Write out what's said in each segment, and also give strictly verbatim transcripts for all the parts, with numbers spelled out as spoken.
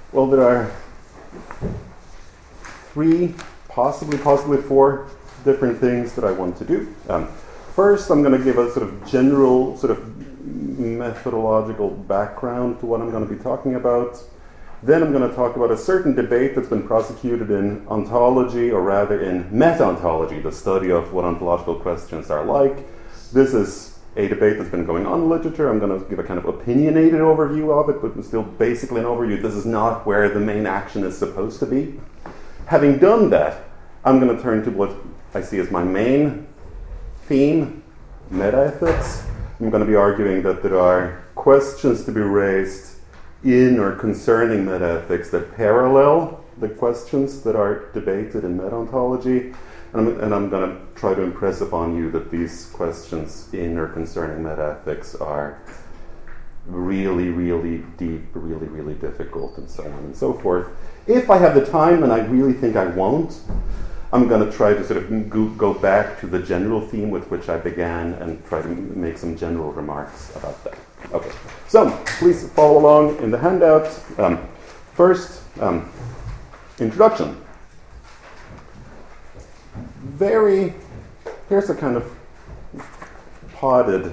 Well, there are three, possibly, possibly four different things that I want to do. Um, first, I'm going to give a sort of general sort of methodological background to what I'm going to be talking about. Then I'm going to talk about a certain debate that's been prosecuted in ontology, or rather in meta-ontology, the study of what ontological questions are like. This is a debate that's been going on in literature. I'm going to give a kind of opinionated overview of it, but still basically an overview. This is not where the main action is supposed to be. Having done that, I'm going to turn to what I see as my main theme, metaethics. I'm going to be arguing that there are questions to be raised in or concerning metaethics that parallel the questions that are debated in meta-ontology. And I'm, and I'm going to try to impress upon you that these questions in or concerning metaethics are really, really deep, really, really difficult, and so on and so forth. If I have the time, and I really think I won't, I'm going to try to sort of go, go back to the general theme with which I began and try to make some general remarks about that. Okay, so please follow along in the handout. Um, first, um, introduction. Very, here's a kind of potted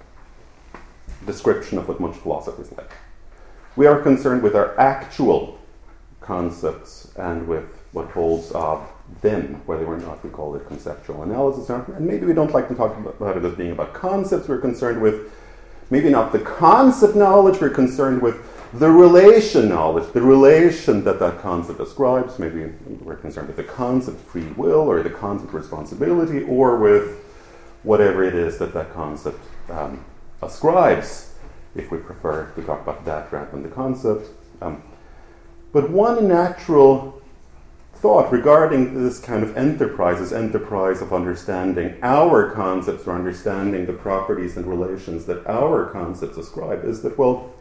description of what much philosophy is like. We are concerned with our actual concepts and with what holds of them, whether or not we call it conceptual analysis. And maybe we don't like to talk about it as being about concepts. We're concerned with maybe not the concept knowledge, we're concerned with the relation knowledge, the relation that that concept ascribes. Maybe we're concerned with the concept free will, or the concept responsibility, or with whatever it is that that concept um, ascribes, if we prefer to talk about that rather than the concept. Um, but one natural thought regarding this kind of enterprise, this enterprise of understanding our concepts, or understanding the properties and relations that our concepts ascribe, is that, well,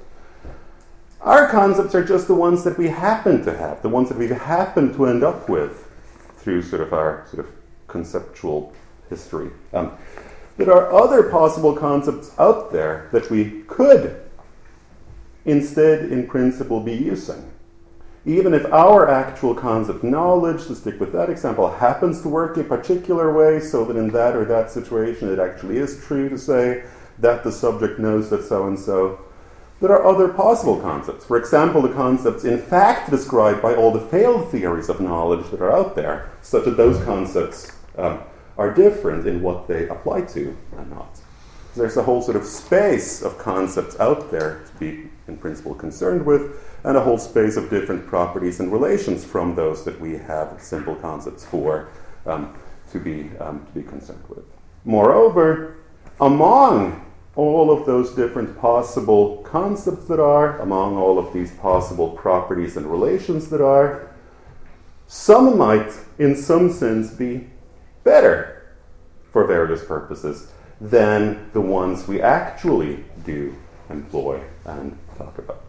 our concepts are just the ones that we happen to have, the ones that we happen to end up with through sort of our sort of conceptual history. Um, there are other possible concepts out there that we could instead, in principle, be using. Even if our actual concept knowledge, to stick with that example, happens to work a particular way so that in that or that situation it actually is true to say that the subject knows that so-and-so, there are other possible concepts. For example, the concepts in fact described by all the failed theories of knowledge that are out there, such that those concepts um, are different in what they apply to and not. There's a whole sort of space of concepts out there to be, in principle, concerned with, and a whole space of different properties and relations from those that we have simple concepts for um, to be um, to be concerned with. Moreover, among all of those different possible concepts that are, among all of these possible properties and relations that are, some might, in some sense, be better for various purposes than the ones we actually do employ and talk about.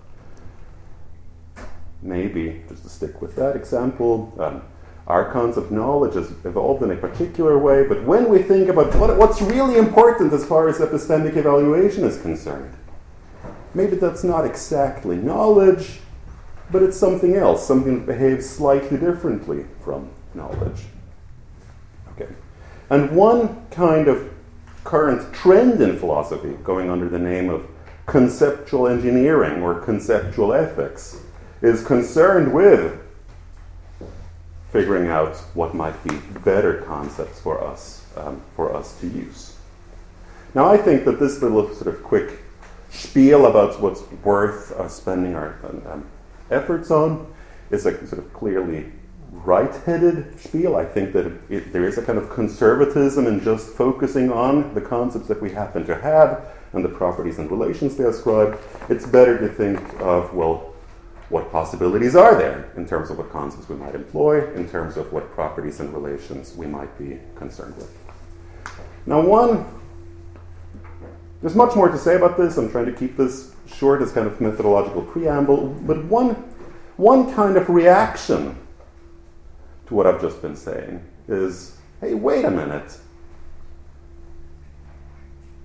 Maybe, just to stick with that example, um, our concept of knowledge has evolved in a particular way, but when we think about what, what's really important as far as epistemic evaluation is concerned, maybe that's not exactly knowledge, but it's something else, something that behaves slightly differently from knowledge. Okay. And one kind of current trend in philosophy, going under the name of conceptual engineering or conceptual ethics, is concerned with figuring out what might be better concepts for us, um, for us to use. Now, I think that this little sort of quick spiel about what's worth uh, spending our um, efforts on is a sort of clearly right-headed spiel. I think that it, it, there is a kind of conservatism in just focusing on the concepts that we happen to have and the properties and relations they ascribe. It's better to think of, well, what possibilities are there in terms of what concepts we might employ, in terms of what properties and relations we might be concerned with. Now, one, there's much more to say about this. I'm trying to keep this short as kind of methodological preamble, but one, one kind of reaction to what I've just been saying is, hey, wait a minute.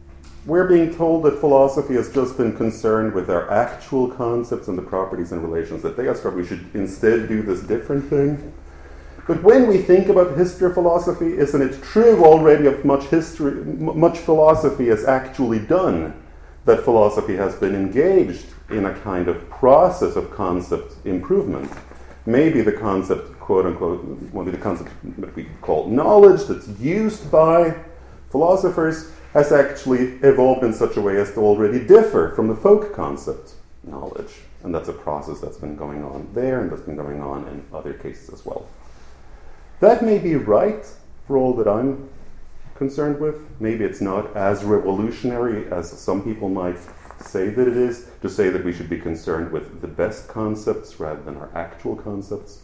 we're being told that philosophy has just been concerned with our actual concepts and the properties and relations that they ascribe. We should instead do this different thing. But when we think about the history of philosophy, isn't it true already of much history, m- much philosophy is actually done, that philosophy has been engaged in a kind of process of concept improvement? Maybe the concept, quote unquote, maybe the concept that we call knowledge that's used by philosophers has actually evolved in such a way as to already differ from the folk concept, knowledge. And that's a process that's been going on there and that's been going on in other cases as well. That may be right for all that I'm concerned with. Maybe it's not as revolutionary as some people might say that it is, to say that we should be concerned with the best concepts rather than our actual concepts.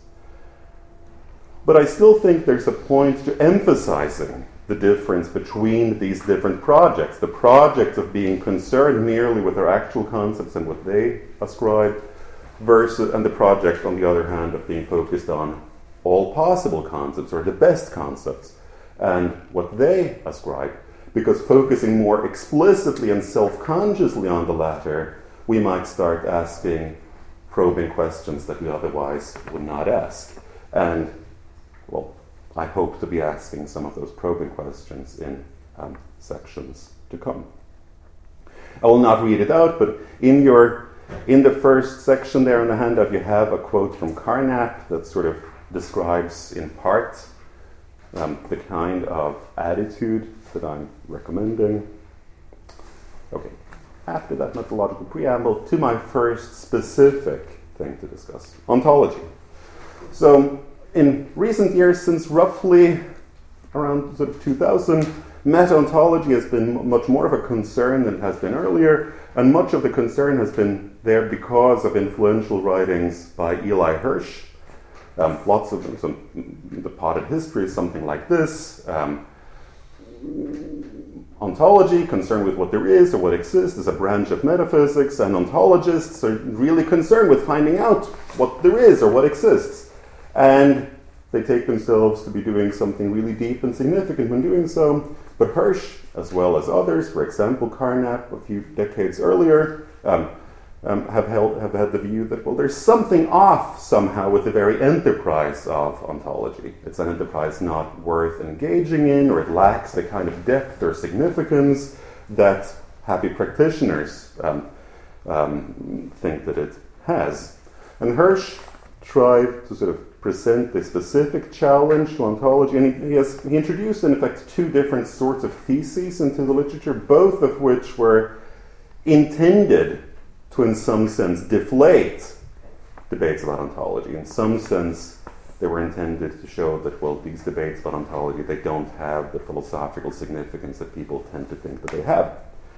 But I still think there's a point to emphasizing the difference between these different projects. The project of being concerned merely with our actual concepts and what they ascribe, versus, and the project, on the other hand, of being focused on all possible concepts, or the best concepts, and what they ascribe. Because focusing more explicitly and self-consciously on the latter, we might start asking probing questions that we otherwise would not ask. And, well, I hope to be asking some of those probing questions in um, sections to come. I will not read it out, but in your in the first section there on the handout, you have a quote from Carnap that sort of describes in part um, the kind of attitude that I'm recommending. Okay, after that methodological preamble, to my first specific thing to discuss, ontology. So, in recent years, since roughly around sort of two thousand, meta-ontology has been much more of a concern than it has been earlier, and much of the concern has been there because of influential writings by Eli Hirsch. Um, lots of them, some, the potted history is something like this. Um, ontology, concerned with what there is or what exists, is a branch of metaphysics, and ontologists are really concerned with finding out what there is or what exists. And they take themselves to be doing something really deep and significant when doing so. But Hirsch, as well as others, for example, Carnap a few decades earlier, um, um, have, held, have had the view that, well, there's something off somehow with the very enterprise of ontology. It's an enterprise not worth engaging in, or it lacks the kind of depth or significance that happy practitioners um, um, think that it has. And Hirsch tried to sort of present a specific challenge to ontology, and he, he, has, he introduced, in effect, two different sorts of theses into the literature, both of which were intended to, in some sense, deflate debates about ontology. In some sense, they were intended to show that, well, these debates about ontology, they don't have the philosophical significance that people tend to think that they have.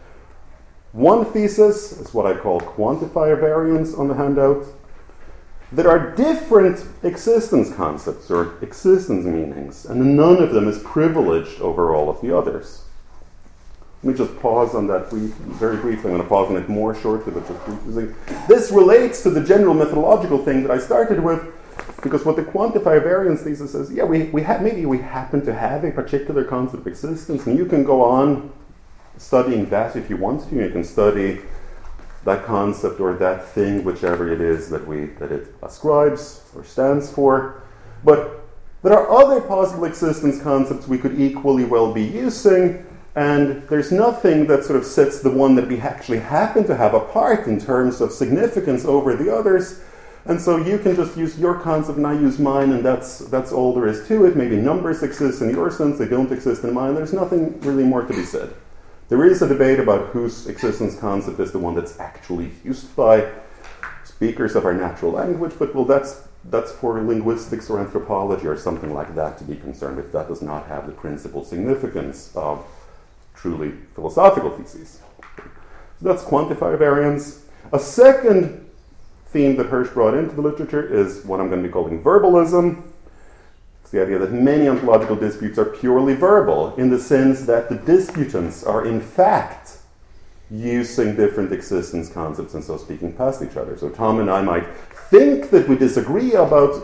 One thesis is what I call quantifier variance on the handout. There are different existence concepts or existence meanings, and none of them is privileged over all of the others. Let me just pause on that brief, very briefly. I'm going to pause on it more shortly, but just briefly. This relates to the general methodological thing that I started with, because what the quantifier variance thesis says, yeah, we, we ha- maybe we happen to have a particular concept of existence, and you can go on studying that if you want to. You can study that concept or that thing, whichever it is that we that it ascribes or stands for. But there are other possible existence concepts we could equally well be using, and there's nothing that sort of sets the one that we actually happen to have apart in terms of significance over the others. And so you can just use your concept and I use mine, and that's that's all there is to it. Maybe numbers exist in your sense, they don't exist in mine. There's nothing really more to be said. There is a debate about whose existence concept is the one that's actually used by speakers of our natural language, but well, that's that's for linguistics or anthropology or something like that to be concerned with. That does not have the principal significance of truly philosophical theses. So that's quantifier variance. A second theme that Hirsch brought into the literature is what I'm going to be calling verbalism. It's the idea that many ontological disputes are purely verbal, in the sense that the disputants are in fact using different existence concepts and so speaking past each other. So Tom and I might think that we disagree about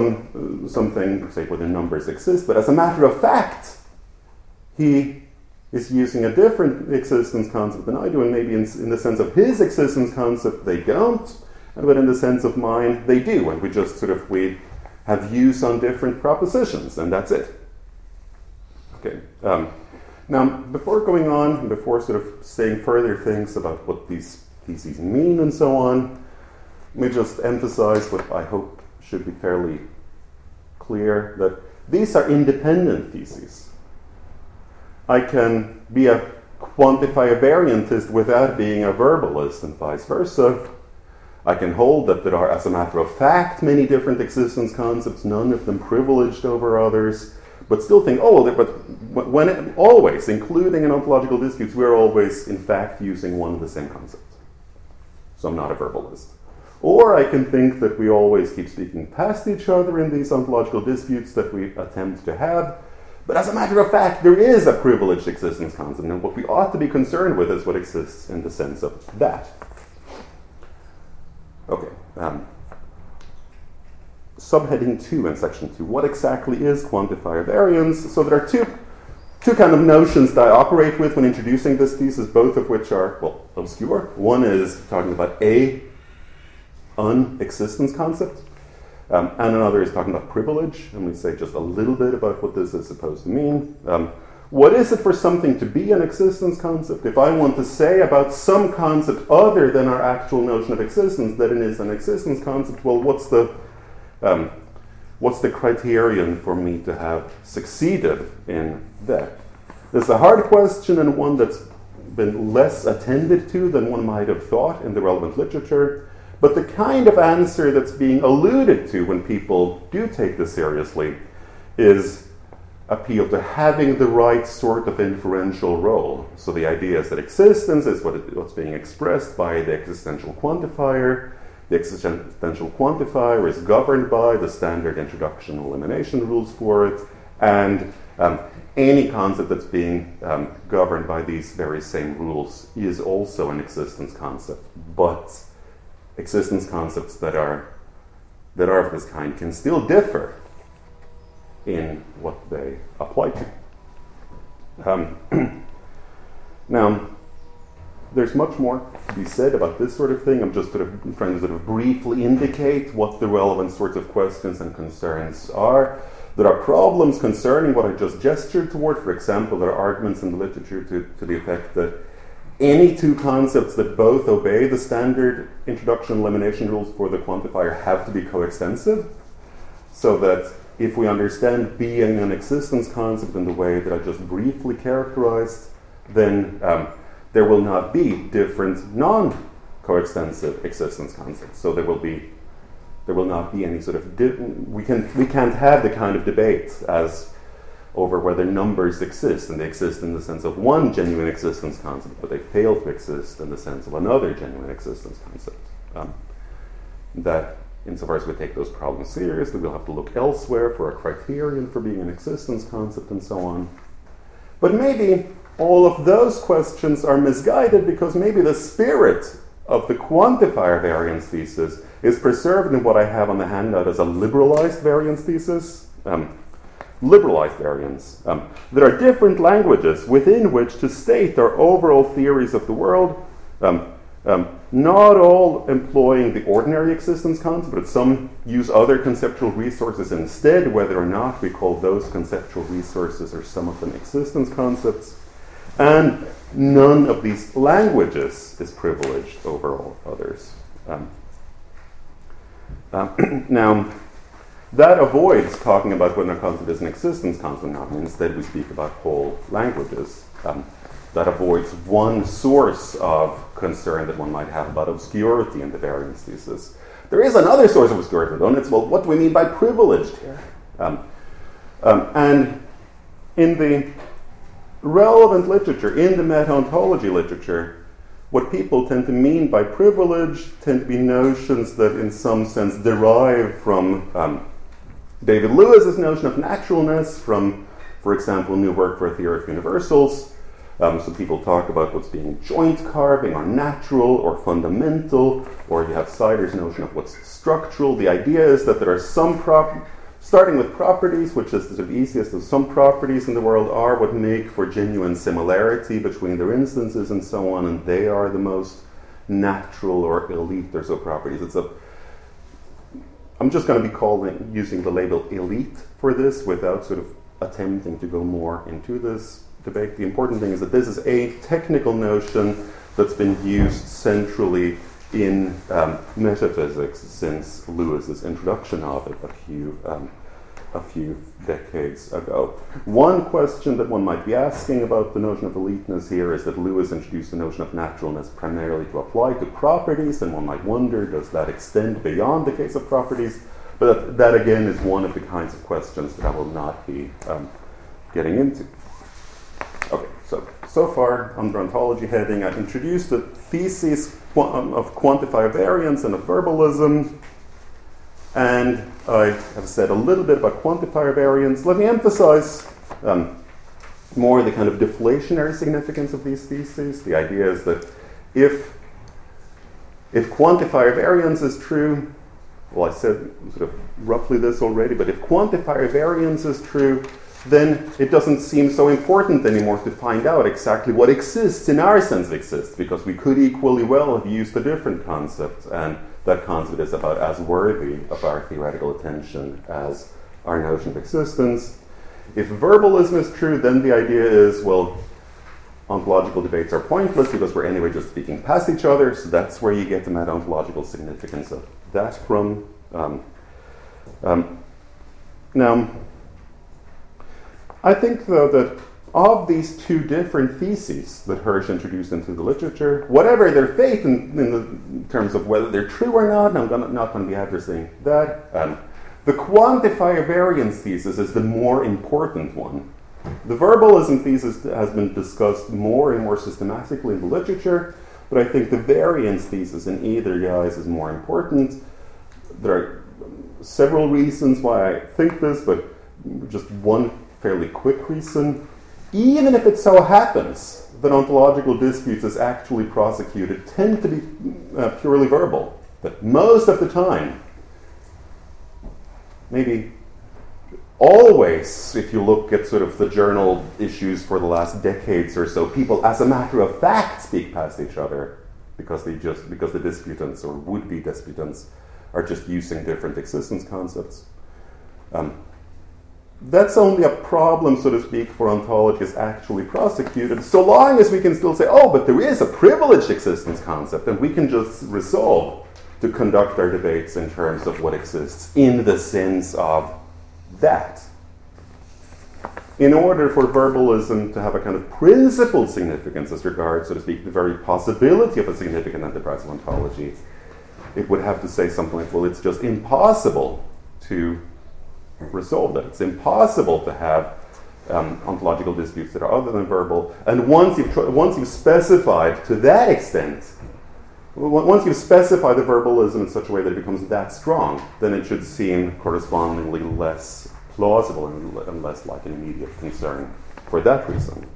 some uh, something, say whether numbers exist, but as a matter of fact, he is using a different existence concept than I do, and maybe in, in the sense of his existence concept they don't, but in the sense of mine they do, and we just sort of, we have views on different propositions, and that's it. Okay. Um, now, before going on, and before sort of saying further things about what these theses mean and so on, let me just emphasize what I hope should be fairly clear, that these are independent theses. I can be a quantifier variantist without being a verbalist, and vice versa. I can hold that there are, as a matter of fact, many different existence concepts, none of them privileged over others, but still think, oh, well, but when it, always, including in ontological disputes, we're always, in fact, using one and the same concept. So I'm not a verbalist. Or I can think that we always keep speaking past each other in these ontological disputes that we attempt to have, but as a matter of fact, there is a privileged existence concept, and what we ought to be concerned with is what exists in the sense of that. Okay, um, subheading two in section two. What exactly is quantifier variance? So there are two, two kind of notions that I operate with when introducing this thesis, both of which are, well, obscure. One is talking about a unexistence concept, um, and another is talking about privilege, and we say just a little bit about what this is supposed to mean. Um, What is it for something to be an existence concept? If I want to say about some concept other than our actual notion of existence that it is an existence concept, well, what's the um, what's the criterion for me to have succeeded in that? This is a hard question, and one that's been less attended to than one might have thought in the relevant literature. But the kind of answer that's being alluded to when people do take this seriously is appeal to having the right sort of inferential role. So the idea is that existence is what it, what's being expressed by the existential quantifier. The existential quantifier is governed by the standard introduction and elimination rules for it, and um, any concept that's being um, governed by these very same rules is also an existence concept. But existence concepts that are that are of this kind can still differ in what they apply to. Um, now, there's much more to be said about this sort of thing. I'm just sort of trying to sort of briefly indicate what the relevant sorts of questions and concerns are. There are problems concerning what I just gestured toward. For example, there are arguments in the literature to, to the effect that any two concepts that both obey the standard introduction elimination rules for the quantifier have to be coextensive, so that if we understand being an existence concept in the way that I just briefly characterized, then um, there will not be different non-coextensive existence concepts. So there will be, there will not be any sort of di- we can we can't have the kind of debate as over whether numbers exist, and they exist in the sense of one genuine existence concept, but they fail to exist in the sense of another genuine existence concept. Um, that. Insofar as we take those problems seriously, we'll have to look elsewhere for a criterion for being an existence concept and so on. But maybe all of those questions are misguided because maybe the spirit of the quantifier variance thesis is preserved in what I have on the handout as a liberalized variance thesis. Um, liberalized variance. Um, there are different languages within which to state our overall theories of the world. Um, Um, not all employing the ordinary existence concept, but some use other conceptual resources instead, whether or not we call those conceptual resources or some of them existence concepts. And none of these languages is privileged over all others. Um, uh, now, that avoids talking about whether a concept is an existence concept or not, and instead we speak about whole languages. Um, That avoids one source of concern that one might have about obscurity in the variance thesis. There is another source of obscurity, though, and it's, well, what do we mean by privileged here? Um, um, and in the relevant literature, in the meta-ontology literature, what people tend to mean by privilege tend to be notions that in some sense derive from um, David Lewis's notion of naturalness, from, for example, New Work for a Theory of Universals. Um, so people talk about what's being joint carving or natural or fundamental, or you have Sider's notion of what's structural. The idea is that there are some prop- starting with properties, which is the easiest of some properties in the world, are what make for genuine similarity between their instances and so on, and they are the most natural or elite or so properties. It's a I'm just going to be calling using the label elite for this without sort of attempting to go more into this debate. The important thing is that this is a technical notion that's been used centrally in um, metaphysics since Lewis's introduction of it a few um, a few decades ago. One question that one might be asking about the notion of eliteness here is that Lewis introduced the notion of naturalness primarily to apply to properties, and one might wonder, does that extend beyond the case of properties? But that, that again is one of the kinds of questions that I will not be um, getting into. Okay, so so far under ontology heading, I've introduced the thesis of quantifier variance and of verbalism, and I have said a little bit about quantifier variance. Let me emphasize um, more the kind of deflationary significance of these theses. The idea is that if if quantifier variance is true, well, I said sort of roughly this already, but if quantifier variance is true, then it doesn't seem so important anymore to find out exactly what exists in our sense of exists, because we could equally well have used a different concept, and that concept is about as worthy of our theoretical attention as our notion of existence. If verbalism is true, then the idea is, well, ontological debates are pointless because we're anyway just speaking past each other, so that's where you get the meta-ontological significance of that from. Um, um, now, I think, though, that of these two different theses that Hirsch introduced into the literature, whatever their fate in, in, the, in terms of whether they're true or not, and I'm gonna, not going to be addressing that, um, the quantifier variance thesis is the more important one. The verbalism thesis has been discussed more and more systematically in the literature, but I think the variance thesis in either guise is more important. There are several reasons why I think this, but just one fairly quick reason. Even if it so happens that ontological disputes as actually prosecuted tend to be uh, purely verbal, but most of the time, maybe always, if you look at sort of the journal issues for the last decades or so, people as a matter of fact speak past each other because they just because the disputants or would-be disputants are just using different existence concepts. Um, That's only a problem, so to speak, for ontologists actually prosecuted, so long as we can still say, oh, but there is a privileged existence concept, and we can just resolve to conduct our debates in terms of what exists in the sense of that. In order for verbalism to have a kind of principled significance as regards, so to speak, the very possibility of a significant enterprise of ontology, it would have to say something like, well, it's just impossible to resolve that. It's impossible to have um, ontological disputes that are other than verbal. And once you've tr- once you've specified to that extent, w- once you've specified the verbalism in such a way that it becomes that strong, then it should seem correspondingly less plausible and, and less like an immediate concern for that reason.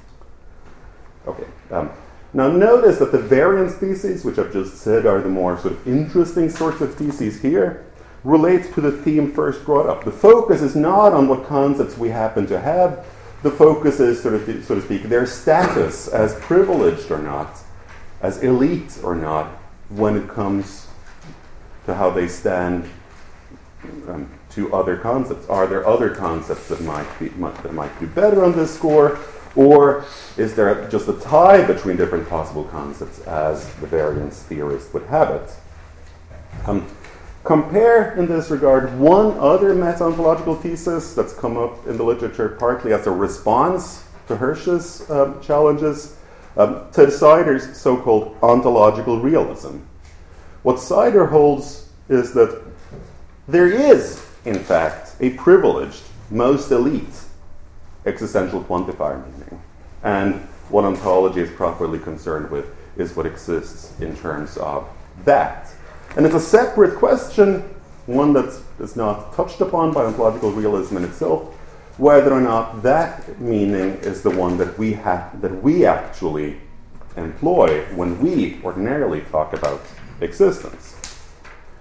Okay. Um, now notice that the variance theses, which I've just said are the more sort of interesting sorts of theses here, relates to the theme first brought up. The focus is not on what concepts we happen to have. The focus is, sort of, so to speak, their status as privileged or not, as elite or not, when it comes to how they stand um, to other concepts. Are there other concepts that might be might, that might do better on this score, or is there just a tie between different possible concepts, as the variance theorist would have it? Um, Compare, in this regard, one other meta-ontological thesis that's come up in the literature partly as a response to Hirsch's um, challenges, um, Ted Sider's so-called ontological realism. What Sider holds is that there is, in fact, a privileged, most elite existential quantifier meaning. And what ontology is properly concerned with is what exists in terms of that. And it's a separate question, one that is not touched upon by ontological realism in itself, whether or not that meaning is the one that we have, that we actually employ when we ordinarily talk about existence.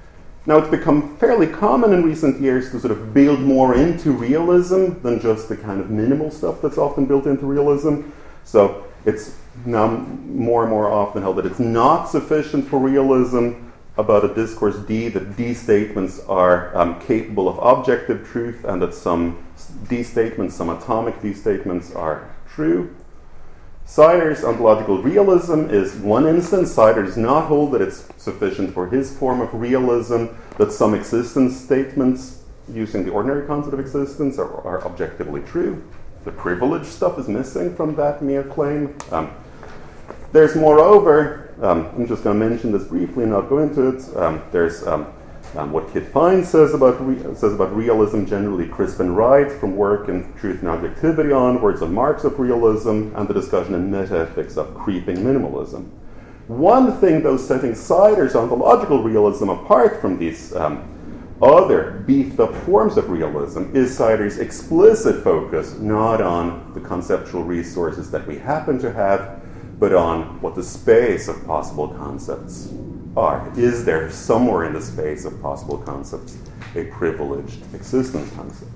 Now, it's become fairly common in recent years to sort of build more into realism than just the kind of minimal stuff that's often built into realism. So it's now more and more often held that it's not sufficient for realism about a discourse D, that D statements are um, capable of objective truth, and that some D statements, some atomic D statements, are true. Sider's ontological realism is one instance. Sider does not hold that it's sufficient for his form of realism that some existence statements using the ordinary concept of existence are, are objectively true. The privileged stuff is missing from that mere claim. Um, there's moreover, um, I'm just going to mention this briefly and not go into it. Um, there's um, um, what Kit Fine says about re- says about realism generally. Crispin Wright from work in Truth and Objectivity onwards on marks of realism, and the discussion in metaethics of creeping minimalism. One thing, though, setting Sider's ontological realism apart from these um, other beefed up forms of realism is Sider's explicit focus not on the conceptual resources that we happen to have, but on what the space of possible concepts are. Is there somewhere in the space of possible concepts a privileged existence concept?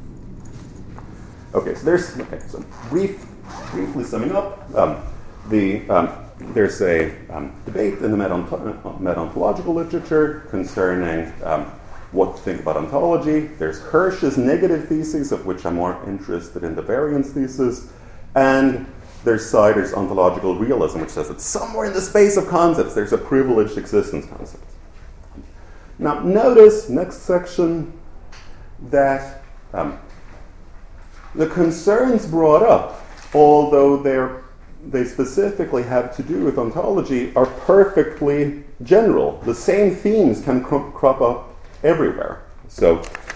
Okay, so there's, okay, so brief, briefly summing up, um, the um, there's a um, debate in the meta-ont- meta-ontological literature concerning um, what to think about ontology. There's Hirsch's negative thesis, of which I'm more interested in the variance thesis, and there's Sider's ontological realism, which says that somewhere in the space of concepts there's a privileged existence concept. Now, notice, next section, that um, the concerns brought up, although they're, they specifically have to do with ontology, are perfectly general. The same themes can cro- crop up everywhere. So,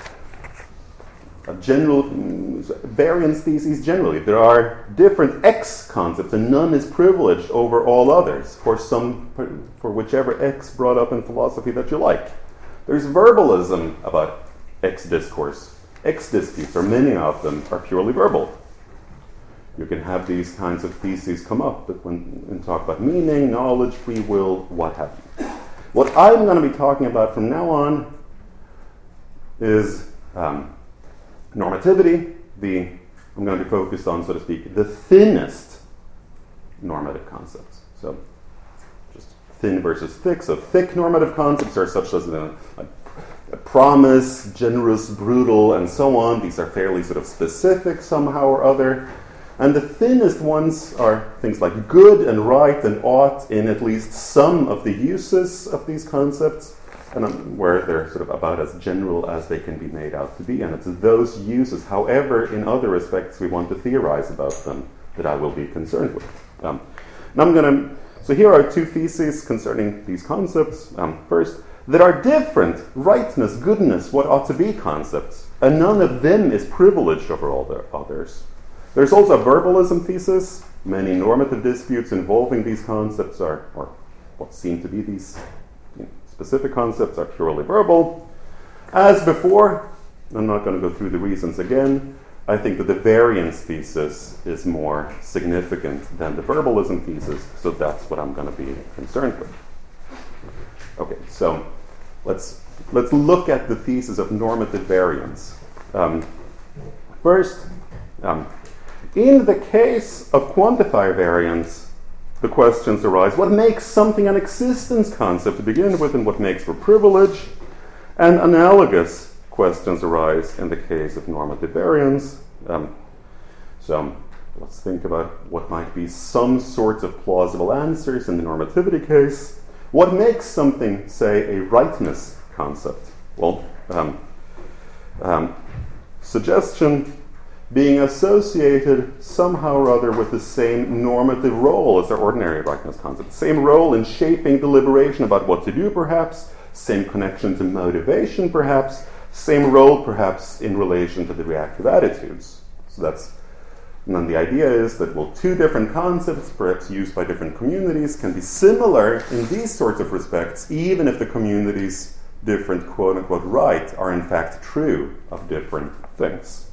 a general variance thesis generally. There are different X concepts, and none is privileged over all others for some, for whichever X brought up in philosophy that you like. There's verbalism about X discourse. X disputes, or many of them, are purely verbal. You can have these kinds of theses come up but when and talk about meaning, knowledge, free will, what have you. What I'm going to be talking about from now on is um, normativity. The I'm going to be focused on, so to speak, the thinnest normative concepts. So, just thin versus thick. So, thick normative concepts are such as uh, like a promise, generous, brutal, and so on. These are fairly sort of specific somehow or other. And the thinnest ones are things like good and right and ought in at least some of the uses of these concepts, and um, where they're sort of about as general as they can be made out to be. And it's those uses, however, in other respects we want to theorize about them, that I will be concerned with. Um, and I'm going to, so here are two theses concerning these concepts. Um, first, that are different, rightness, goodness, what ought to be concepts, and none of them is privileged over all the others. There's also a verbalism thesis. Many normative disputes involving these concepts are, or what seem to be these you know, specific concepts, are purely verbal. As before, I'm not going to go through the reasons again. I think that the variance thesis is more significant than the verbalism thesis, so that's what I'm going to be concerned with. Okay, so let's let's look at the thesis of normative variance. Um, first, um, in the case of quantifier variance, the questions arise: what makes something an existence concept to begin with, and what makes for privilege? And analogous questions arise in the case of normative variance. Um, so let's think about what might be some sorts of plausible answers in the normativity case. What makes something, say, a rightness concept? Well, um, um, suggestion being associated somehow or other with the same normative role as our ordinary rightness concept. Same role in shaping deliberation about what to do, perhaps. Same connection to motivation, perhaps. Same role, perhaps, in relation to the reactive attitudes. So that's, and then the idea is that, well, two different concepts, perhaps used by different communities, can be similar in these sorts of respects, even if the community's different quote-unquote right are in fact true of different things.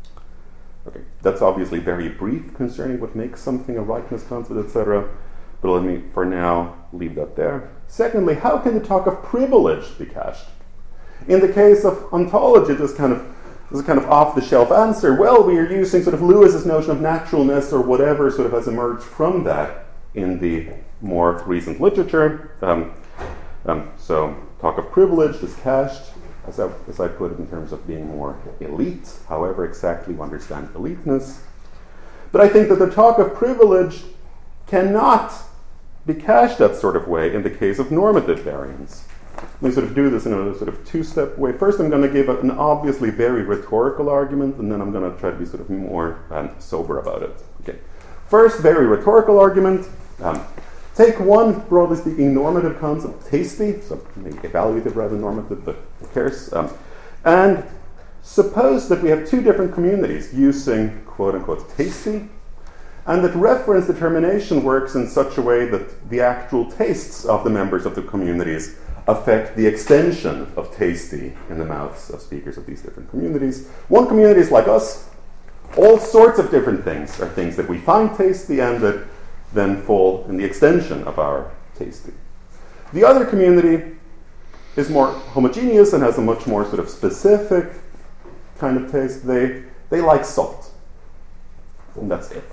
Okay, that's obviously very brief concerning what makes something a rightness concept, et cetera. But let me, for now, leave that there. Secondly, how can the talk of privilege be cached? In the case of ontology, this kind of this is kind of off-the-shelf answer. Well, we are using sort of Lewis's notion of naturalness or whatever sort of has emerged from that in the more recent literature. Um, um, so talk of privilege is cached, as I, as I put it, in terms of being more elite, however exactly you understand eliteness. But I think that the talk of privilege cannot be cached that sort of way in the case of normative variance. Let me sort of do this in a sort of two-step way. First, I'm going to give a, an obviously very rhetorical argument, and then I'm going to try to be sort of more um, sober about it. Okay. First, very rhetorical argument. Um, take one, broadly speaking, normative concept, tasty, so maybe evaluative rather than normative, but who cares? Um, and suppose that we have two different communities using quote-unquote tasty, and that reference determination works in such a way that the actual tastes of the members of the communities affect the extension of tasty in the mouths of speakers of these different communities. One community is like us. All sorts of different things are things that we find tasty and that then fall in the extension of our tasty. The other community is more homogeneous and has a much more sort of specific kind of taste. They, they like salt. And that's it.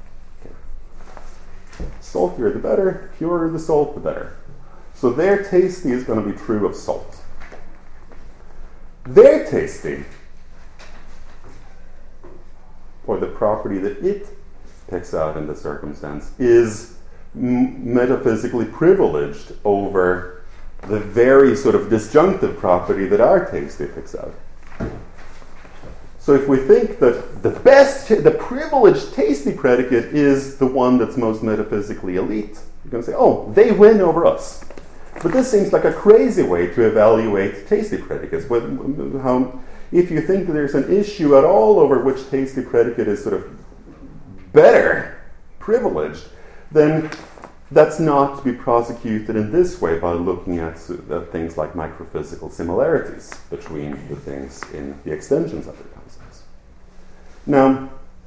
Okay. Saltier the better, purer the salt the better. So their tasty is going to be true of salt. Their tasty, or the property that it picks out in the circumstance, is m- metaphysically privileged over the very sort of disjunctive property that our tasty picks out. So if we think that the best, the privileged tasty predicate is the one that's most metaphysically elite, you're going to say, oh, they win over us. But this seems like a crazy way to evaluate tasty predicates. But how, if you think that there's an issue at all over which tasty predicate is sort of better, privileged, then that's not to be prosecuted in this way by looking at uh, things like microphysical similarities between the things in the extensions of the concepts. Now,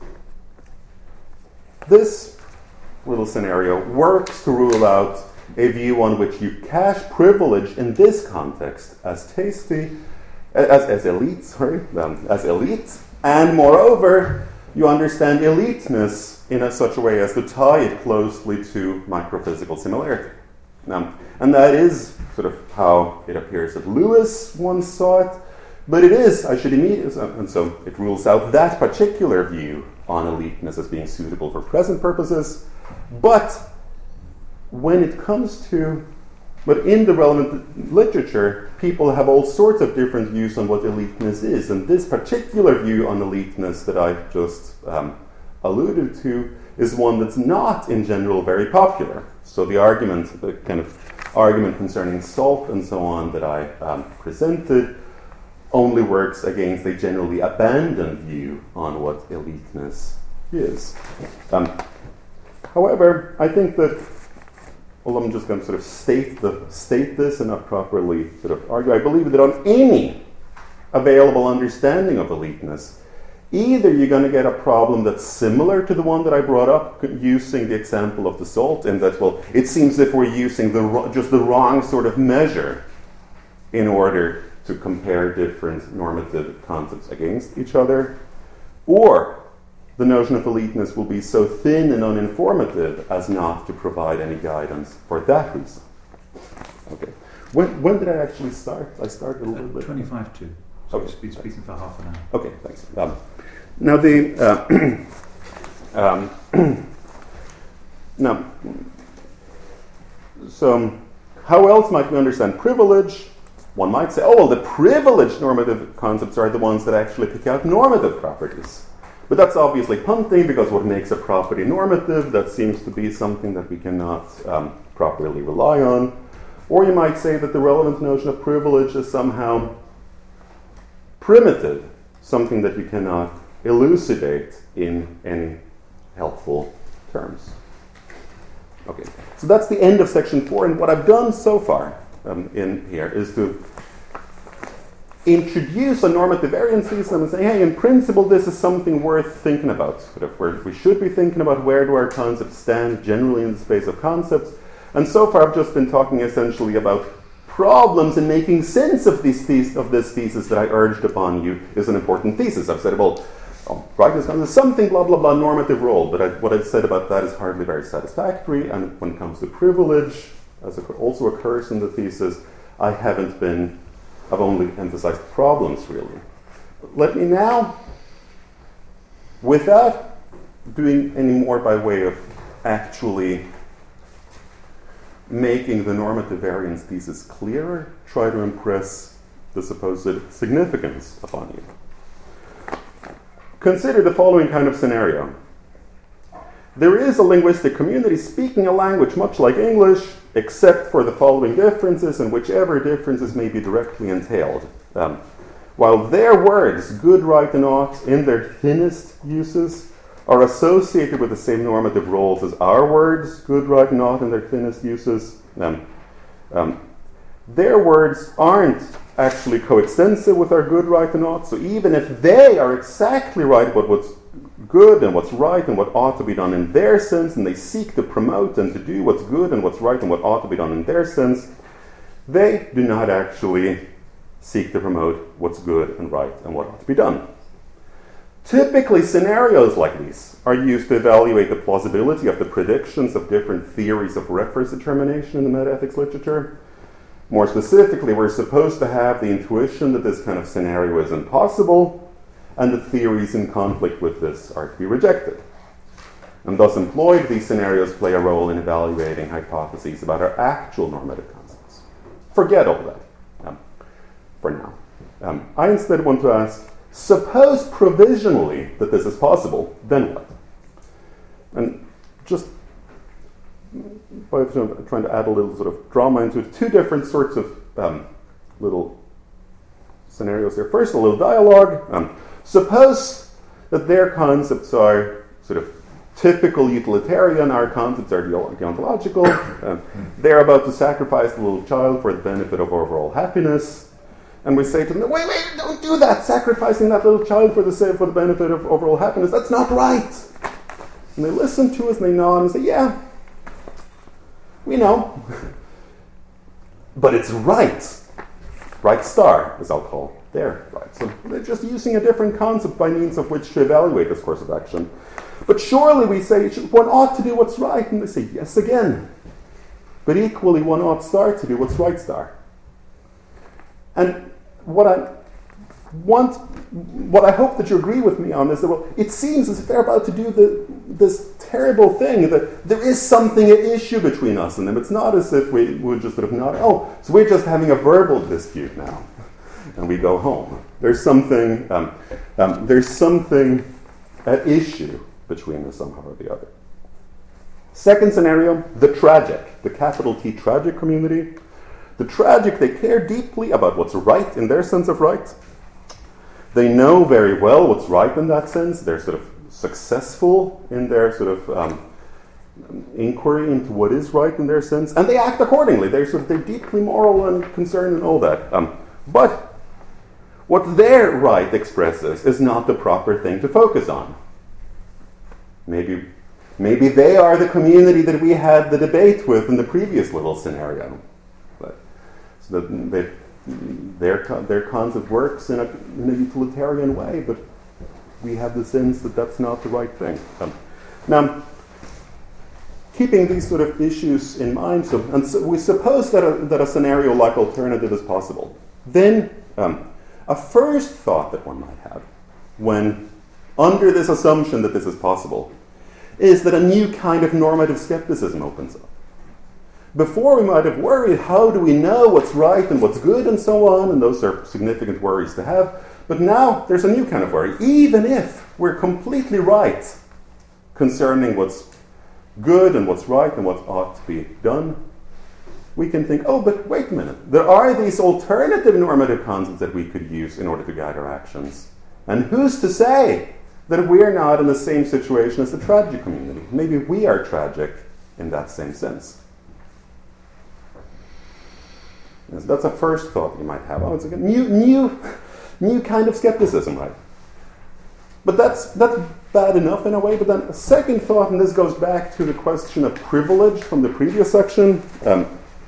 this little scenario works to rule out a view on which you cache privilege in this context as tasty, as, as elite, sorry, um, as elite, and moreover, you understand eliteness in a, such a way as to tie it closely to microphysical similarity. Um, and that is sort of how it appears that Lewis once saw it, but it is, I should immediately, and so it rules out that particular view on eliteness as being suitable for present purposes, but when it comes to, but in the relevant literature, people have all sorts of different views on what eliteness is. And this particular view on eliteness that I just um, alluded to is one that's not in general very popular. So the argument, the kind of argument concerning salt and so on that I um, presented only works against a generally abandoned view on what eliteness is. Um, however, I think that Well, I'm just going to sort of state the state this and not properly sort of argue. I believe that on any available understanding of eliteness, either you're going to get a problem that's similar to the one that I brought up using the example of the salt, and that, well, it seems as if we're using the just the wrong sort of measure in order to compare different normative concepts against each other, or the notion of eliteness will be so thin and uninformative as not to provide any guidance for that reason. Okay. When when did I actually start? I started a little uh, bit. twenty-five to. So okay. I've been speaking for half an hour. Okay, thanks. Um, now the uh, um, now so how else might we understand privilege? One might say, oh well, the privileged normative concepts are the ones that actually pick out normative properties. But that's obviously punting, because what makes a property normative, that seems to be something that we cannot um, properly rely on. Or you might say that the relevant notion of privilege is somehow primitive, something that you cannot elucidate in any helpful terms. Okay, so that's the end of section four, and what I've done so far um, in here is to introduce a normative variance system and say, hey, in principle, this is something worth thinking about. Sort of where we should be thinking about where do our concepts stand generally in the space of concepts. And so far, I've just been talking essentially about problems in making sense of, these thes- of this thesis that I urged upon you is an important thesis. I've said, well, oh, rightness comes as something, blah, blah, blah, normative role, but I, what I've said about that is hardly very satisfactory, and when it comes to privilege, as it also occurs in the thesis, I haven't been, I've only emphasized problems, really. But let me now, without doing any more by way of actually making the normative variance thesis clearer, try to impress the supposed significance upon you. Consider the following kind of scenario. There is a linguistic community speaking a language much like English, except for the following differences, and whichever differences may be directly entailed. Um, while their words, good, right, and ought, in their thinnest uses, are associated with the same normative roles as our words, good, right, and ought, in their thinnest uses, um, um, their words aren't actually coextensive with our good, right, and ought. So even if they are exactly right about what's good and what's right and what ought to be done in their sense, and they seek to promote and to do what's good and what's right and what ought to be done in their sense, they do not actually seek to promote what's good and right and what ought to be done. Typically, scenarios like these are used to evaluate the plausibility of the predictions of different theories of reference determination in the metaethics literature. More specifically, we're supposed to have the intuition that this kind of scenario is impossible, and the theories in conflict with this are to be rejected. And thus employed, these scenarios play a role in evaluating hypotheses about our actual normative concepts. Forget all that um, for now. Um, I instead want to ask, suppose provisionally that this is possible, then what? And just by trying to add a little sort of drama into it, two different sorts of um, little scenarios here. First, a little dialogue. Um, suppose that their concepts are sort of typical utilitarian, our concepts are deontological. Um, they're about to sacrifice the little child for the benefit of overall happiness. And we say to them, wait, wait, don't do that. Sacrificing that little child for the sake for the benefit of overall happiness, that's not right. And they listen to us and they nod and say, yeah, we know. But it's right. Right star, as I'll call their right. So they're just using a different concept by means of which to evaluate this course of action. But surely we say one ought to do what's right, and they say yes again. But equally one ought star to do what's right star. And what I want, what I hope that you agree with me on is that, well, it seems as if they're about to do the, this terrible thing, that there is something at issue between us and them. It's not as if we would just sort of not, oh, so we're just having a verbal dispute now, and we go home. There's something, um, um, there's something at issue between us somehow or the other. Second scenario, the tragic, the capital T tragic community. The tragic, they care deeply about what's right in their sense of right. They know very well what's right in that sense. They're sort of successful in their sort of um, inquiry into what is right in their sense, and they act accordingly. They're sort of they're deeply moral and concerned and all that. Um, but what their right expresses is not the proper thing to focus on. Maybe, maybe they are the community that we had the debate with in the previous little scenario. So that they, their, their concept works in a, in a utilitarian way, but we have the sense that that's not the right thing. Um, now, keeping these sort of issues in mind, so, and so we suppose that a, that a scenario like alternative is possible. Then, um, a first thought that one might have, when under this assumption that this is possible, is that a new kind of normative skepticism opens up. Before we might have worried, how do we know what's right and what's good and so on, and those are significant worries to have. But now there's a new kind of worry. Even if we're completely right concerning what's good and what's right and what ought to be done, we can think, oh, but wait a minute. There are these alternative normative concepts that we could use in order to guide our actions. And who's to say that we're not in the same situation as the tragic community? Maybe we are tragic in that same sense. Yes, that's a first thought you might have. Oh, it's a new, new, new kind of skepticism, right? But that's that's bad enough in a way. But then a second thought, and this goes back to the question of privilege from the previous section. Um,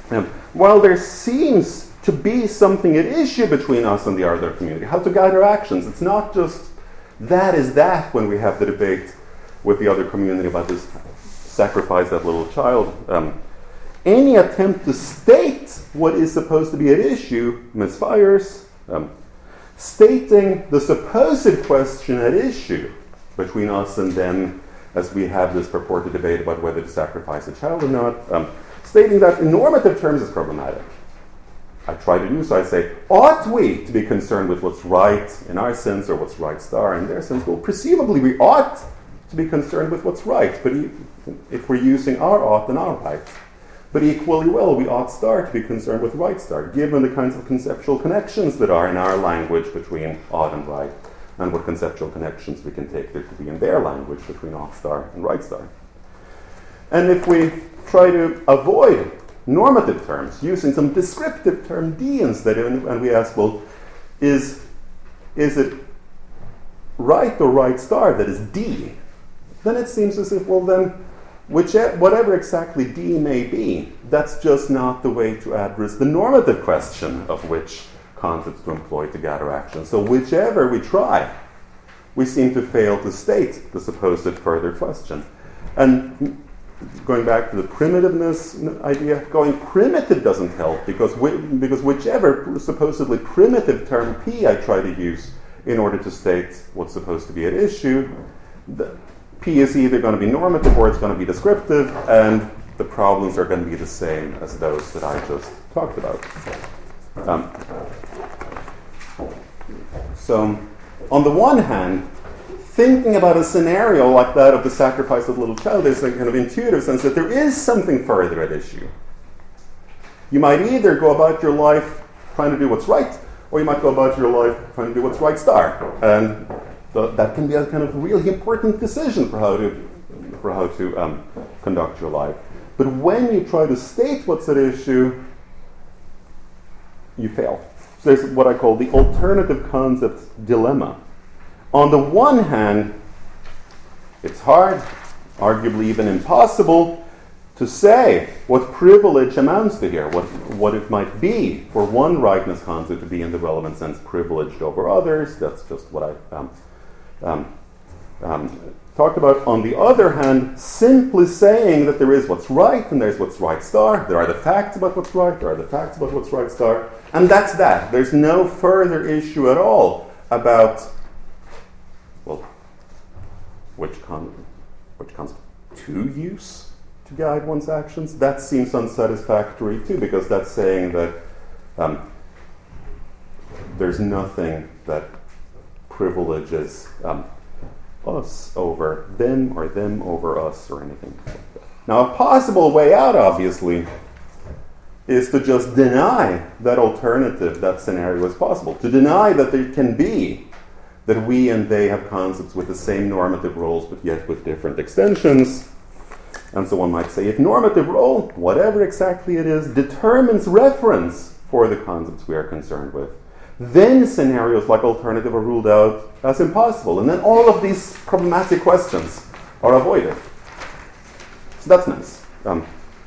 Um, while there seems to be something at issue between us and the other community, how to guide our actions, it's not just that is that when we have the debate with the other community about this sacrifice that little child. Um, any attempt to state what is supposed to be at issue misfires. Um, stating the supposed question at issue between us and them, as we have this purported debate about whether to sacrifice a child or not, um, stating that in normative terms is problematic. I try to do so. I say, ought we to be concerned with what's right in our sense or what's right star in their sense? Well, presumably we ought to be concerned with what's right, but if we're using our ought and our right. But equally well, we ought star to be concerned with right star, given the kinds of conceptual connections that are in our language between ought and right, and what conceptual connections we can take there to be in their language between ought star and right star. And if we try to avoid normative terms, using some descriptive term D instead, and we ask, well, is, is it right or right star that is D? Then it seems as if, well, then, which, whatever exactly D may be, that's just not the way to address the normative question of which concepts to employ to gather action. So whichever we try, we seem to fail to state the supposed further question. And going back to the primitiveness idea, going primitive doesn't help, because we, because whichever supposedly primitive term P I try to use in order to state what's supposed to be at issue, the, P is either going to be normative or it's going to be descriptive, and the problems are going to be the same as those that I just talked about. Um, so, on the one hand, thinking about a scenario like that of the sacrifice of a little child is a kind of intuitive sense that there is something further at issue. You might either go about your life trying to do what's right, or you might go about your life trying to do what's right star. And the, that can be a kind of really important decision for how to for how to um, conduct your life. But when you try to state what's at issue, you fail. So there's what I call the alternative concepts dilemma. On the one hand, it's hard, arguably even impossible, to say what privilege amounts to here, what, what it might be for one rightness concept to be in the relevant sense privileged over others. That's just what I um, um, um, talked about. On the other hand, simply saying that there is what's right and there's what's right star, there are the facts about what's right, there are the facts about what's right star, and that's that. There's no further issue at all about, well, which, con- which concept to use to guide one's actions. That seems unsatisfactory too, because that's saying that um, there's nothing that privileges um, us over them or them over us or anything like that. Now, a possible way out, obviously, is to just deny that alternative, that scenario is possible. To deny that there can be that we and they have concepts with the same normative roles but yet with different extensions. And so one might say, if normative role, whatever exactly it is, determines reference for the concepts we are concerned with, then scenarios like alternative are ruled out as impossible. And then all of these problematic questions are avoided. So that's nice. Um,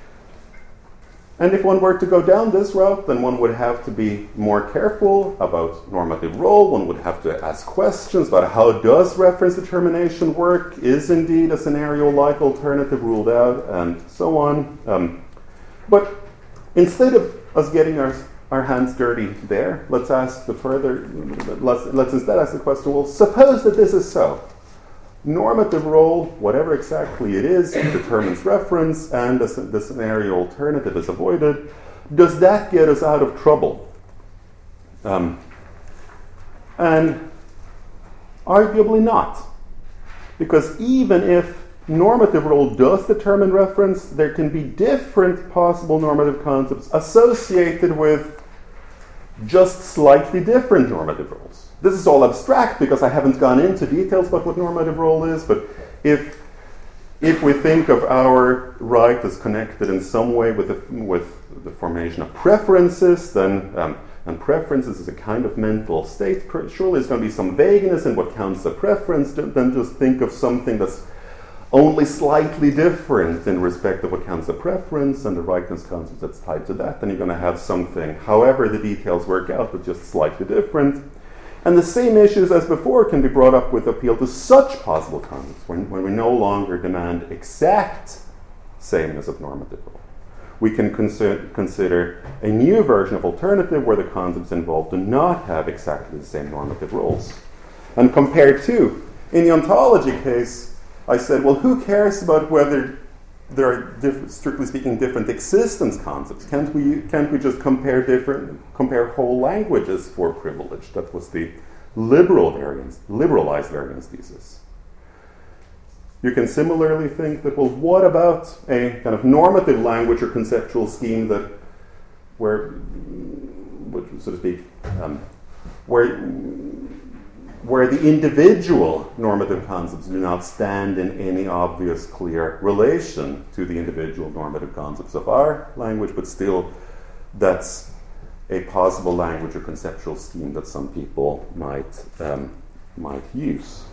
and if one were to go down this route, then one would have to be more careful about normative role. One would have to ask questions about how does reference determination work? Is indeed a scenario like alternative ruled out? And so on. Um, but instead of us getting our our hands dirty there, let's ask the further, let's, let's instead ask the question, well, suppose that this is so. Normative role, whatever exactly it is, determines reference, and the, the scenario alternative is avoided. Does that get us out of trouble? Um, and arguably not. Because even if normative role does determine reference, there can be different possible normative concepts associated with just slightly different normative roles. This is all abstract because I haven't gone into details about what normative role is, but if if we think of our right as connected in some way with the, with the formation of preferences, then um, and preferences is a kind of mental state, surely there's going to be some vagueness in what counts as a preference, then just think of something that's only slightly different in respect of what counts as preference and the rightness concept that's tied to that, then you're going to have something, however the details work out, but just slightly different. And the same issues as before can be brought up with appeal to such possible concepts when, when we no longer demand exact sameness of normative role. We can consider, consider a new version of alternative where the concepts involved do not have exactly the same normative roles. And compared to, in the ontology case, I said, well, who cares about whether there are, diff- strictly speaking, different existence concepts? Can't we, can't we just compare different, compare whole languages for privilege? That was the liberal variance, liberalized variance thesis. You can similarly think that, well, what about a kind of normative language or conceptual scheme that, where, which, so to speak, um, where, where the individual normative concepts do not stand in any obvious, clear relation to the individual normative concepts of our language, but still that's a possible language or conceptual scheme that some people might um, might use.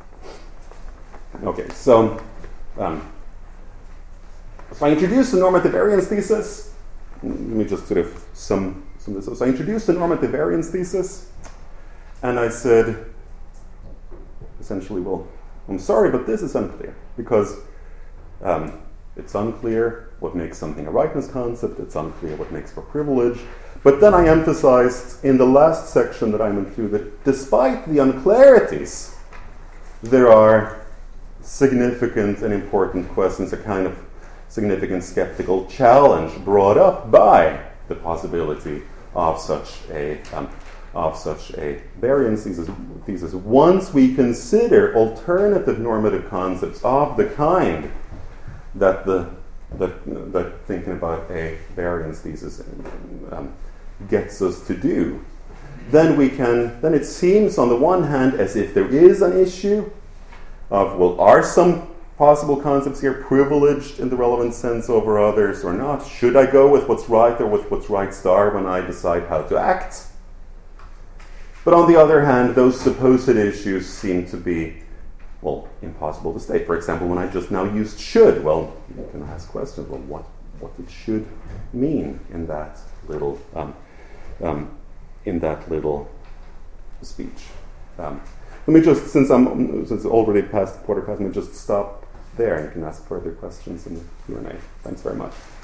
Okay, so um, so I introduced the normative variance thesis. Let me just sort of sum, sum this up. So I introduced the normative variance thesis, and I said, essentially, well, I'm sorry, but this is unclear, because um, it's unclear what makes something a rightness concept, it's unclear what makes for privilege. But then I emphasized in the last section that I'm into that despite the unclarities, there are significant and important questions, a kind of significant skeptical challenge brought up by the possibility of such a um, of such a variance thesis, thesis. Once we consider alternative normative concepts of the kind that the that, that thinking about a variance thesis um, gets us to do, then we can. Then it seems, on the one hand, as if there is an issue of, well, are some possible concepts here privileged in the relevant sense over others or not? Should I go with what's right or with what's right star when I decide how to act? But on the other hand, those supposed issues seem to be, well, impossible to state. For example, when I just now used should, well, you can ask questions. Well, what what did should mean in that little um, um, in that little speech? Um, let me just, since I'm since it's already past quarter past, let me just stop there, and you can ask further questions in the Q and A. Thanks very much.